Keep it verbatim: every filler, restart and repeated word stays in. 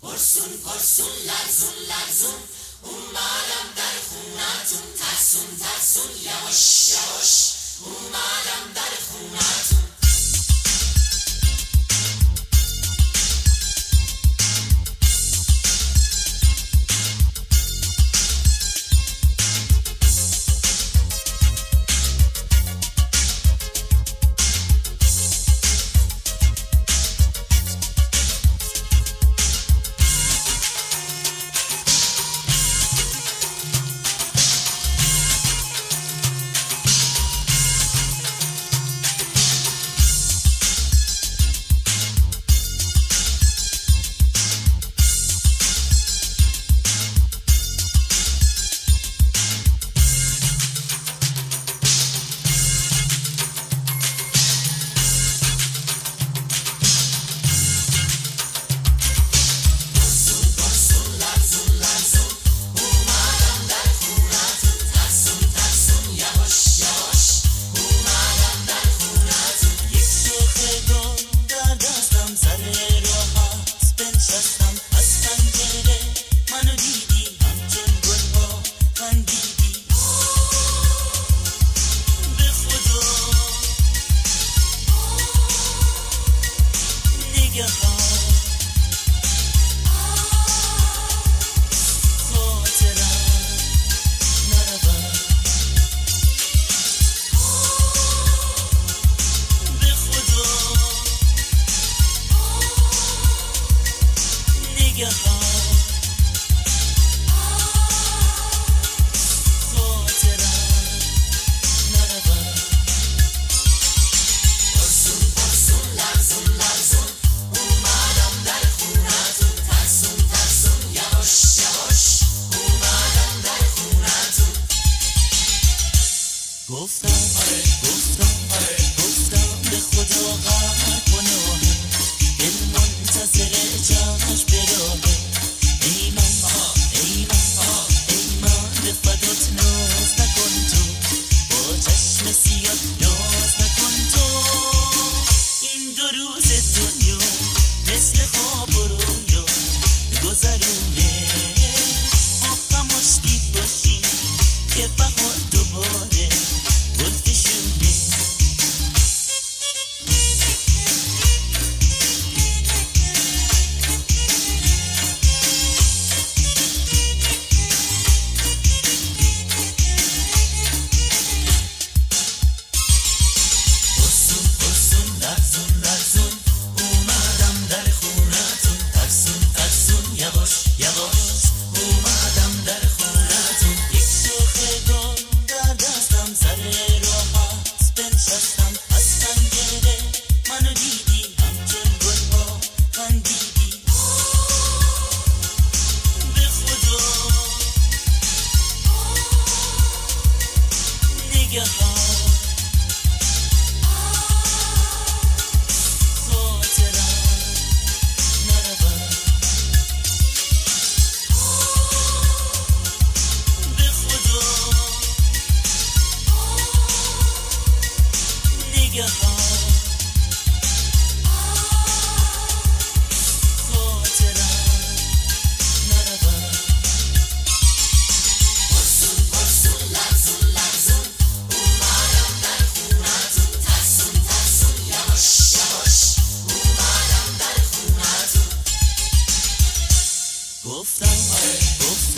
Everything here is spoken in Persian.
پرسون پرسون لرزون لرزون اومدم در خونتون، ترسون ترسون یواش یواش اومدم در خونتون. گفتم آره گفتم آره گفتم به خدا هر گناه دل منتظر جانش براهه. ای من ای من ای من به فدات ناز نکن تو، با چشم سیاد ناز نکن تو. این دو روز دنیا مثل خواب و رویا گذرونه، ما خموش باشیم که بهار دوباره گفتم آره گفتم